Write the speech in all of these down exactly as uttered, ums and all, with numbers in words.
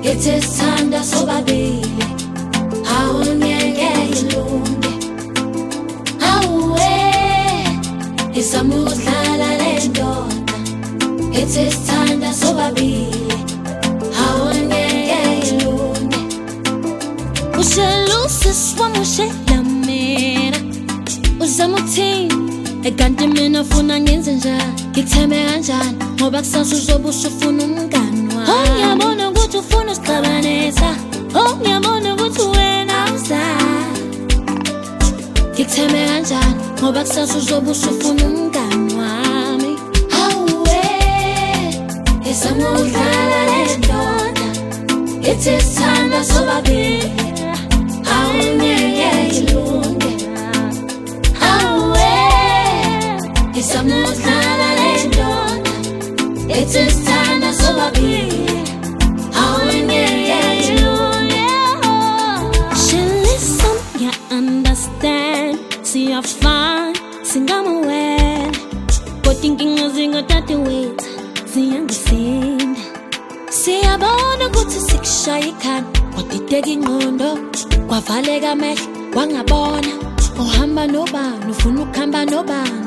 Ngithi sithanda sobabili awungeke ilunge. Awuwe izama ukudlala le ndoda. Ngithi sithanda sobabili awungeke ilunge. Ushelusi swamushela mina uzama uthini ekanti mina funa ngenze njani. Ngitheme kanjani ngoba kusasa uzobe usufuna umngani wami. Oh ngiyabona ukuthi ufuna usixabanisa. Oh ngiyabona ukuthi wena awusazi. Ngitheme kanjani ngoba kusasa uzobe usufuna umngani wami. Awuwe izama ukudlala le ndoda. Ngithi sithanda sobabili awungeke ilunge. Awuwe izama ukudlala le ndoda. Ngithi sithanda sobabili awungeke ilunge. She listen, you understand. See you're fine, singamawele kodwa inkinga zingathathiwile ziyangisinda. Siyabona ukuthi sikushaya ikhanda kodwa iteka ingqondo. Kwavaleka amehlo wangabona uhamba nobani ufuna ukuhamba nobani.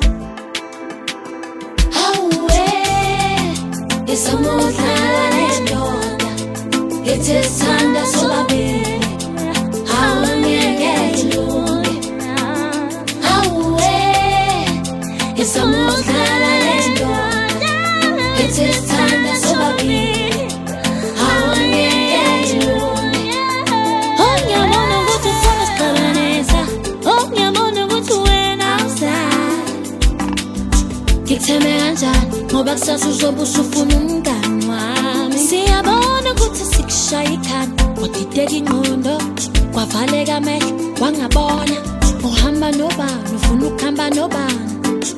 Awuwe izama ukudlala le ndoda. Ngithi sithanda sobabili awungeke ilunge. Awuwe izama ukudlala le ndoda. Ngithi sithanda sobabili awungeke ilunge. Oh ngiyabona ukuthi ufuna usixabanisa. Oh ngiyabona ukuthi wena awusazi. Ngitheme kanjani ngoba kusasa uzobe usufuna umngani wami. Siyabona ukuthi sikushaya ikhanda kodwa iteka ingqondo. Kwavaleka amehlo wangabona uhamba nobani ufuna ukuhamba nobani.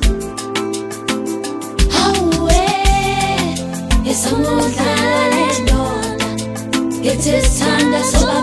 Awuwe izama ukudlala le ndoda. Ngithi sithanda sobabili